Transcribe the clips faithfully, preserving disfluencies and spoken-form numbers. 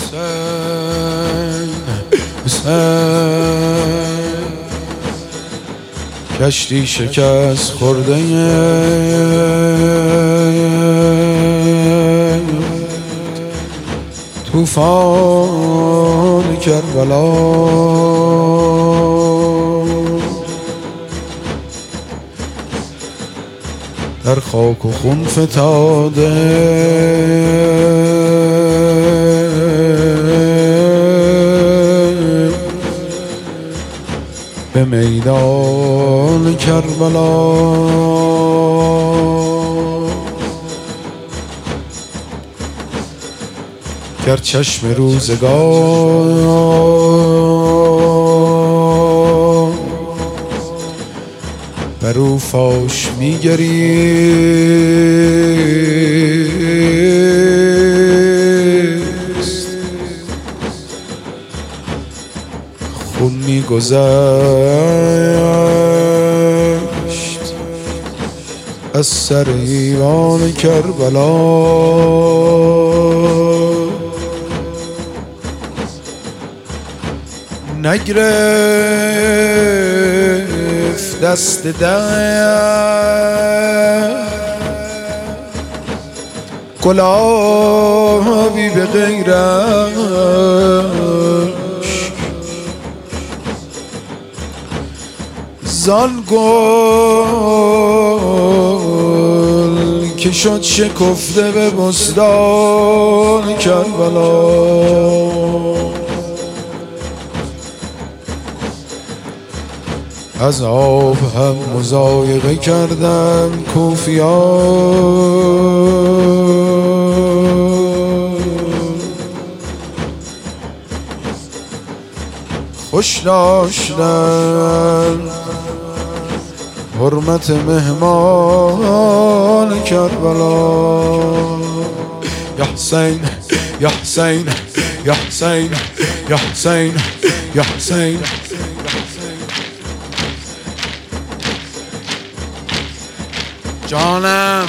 حسین حسین کشتی شکست خورده طوفان کربلا در خاک و خون فتاده به میدان کربلا. گر چشم روزگار بر او فاش میگریست خون میگذشت از سر ایوان کربلا. نگرفت دست دم گلابی به غیرش زان گل که شد شکفته به بستان کربلا. از آب هم مضایقه کردن کوفیان خوش داشتن حرمت مهمان کربلا. یا حسین یا حسین یا حسین یا حسین یا حسین جانم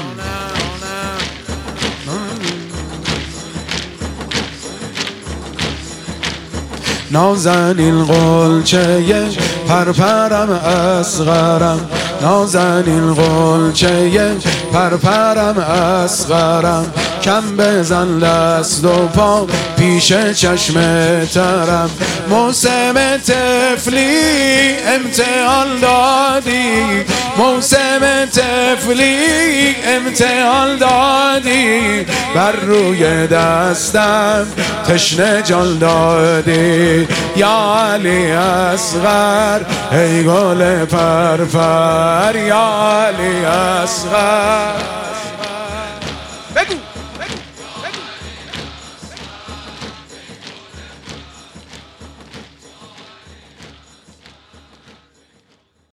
نازنین قلچه پرپرم اصغرم نازنین قلچه پرپرم اصغرم کم بزن دست و پا پیش چشم ترم. موسم طفلی امتحان دادی موسم طفلی امتحان دادی بر روی دستم تشنه جان دادی. یا علی اصغر ای گل پرپر یا علی اصغر